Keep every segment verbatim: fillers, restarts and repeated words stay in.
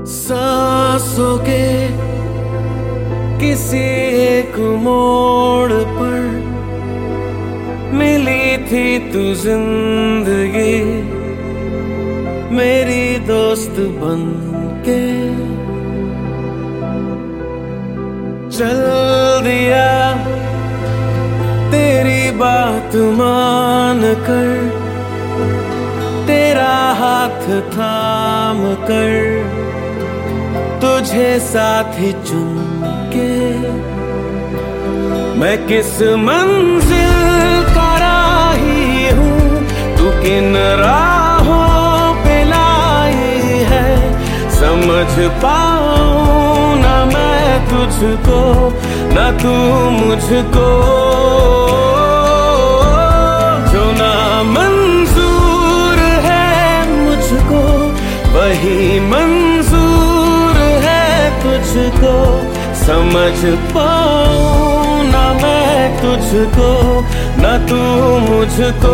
सांसों के किसी एक मोड़ पर मिली थी तू जिंदगी, मेरी दोस्त बन के चल दिया तेरी बात मान कर, तेरा हाथ थाम कर तुझे साथ ही चुन के। मैं किस मंजिल का राही हूँ, तू किन राहों पे लाई है, समझ पाऊं ना मैं तुझको ना तू मुझको। जो ना मंजूर है मुझको वही मंजूर है तुझको, समझ पाऊं ना मैं तुझको ना तू मुझको।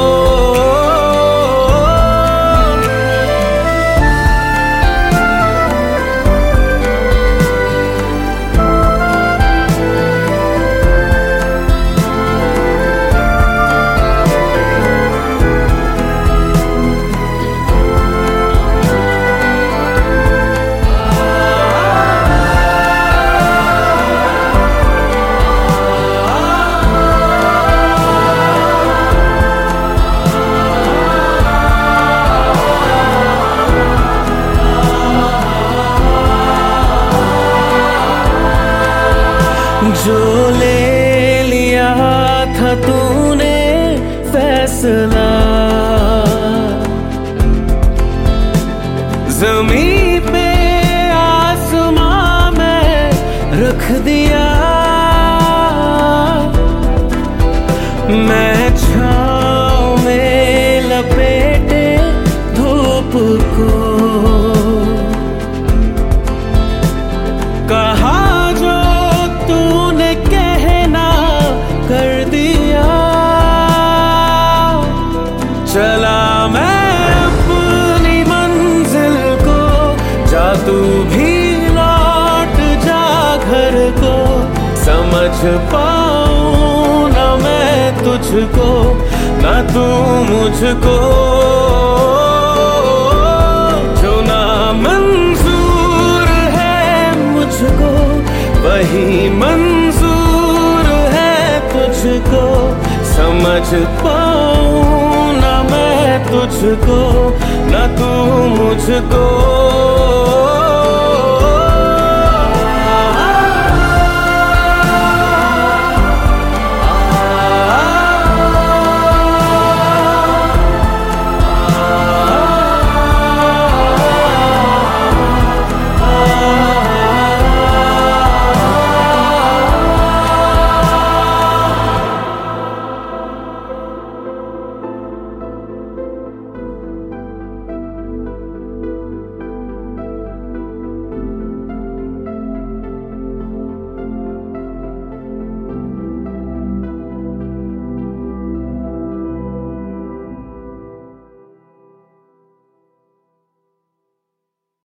जो ले लिया था तूने फैसला, ज़मीं पे आसमां में रख दिया। मैं छाँव में लपेटे धूप को, कहा कर दिया। चला मैं अपनी मंजिल को, जा तू भी लौट जा घर को, समझ पाऊं ना मैं तुझको ना तू मुझको। जो ना मंजूर है मुझको वही मंजूर तुझको, समझ पाऊं ना मैं तुझको ना तू मुझको।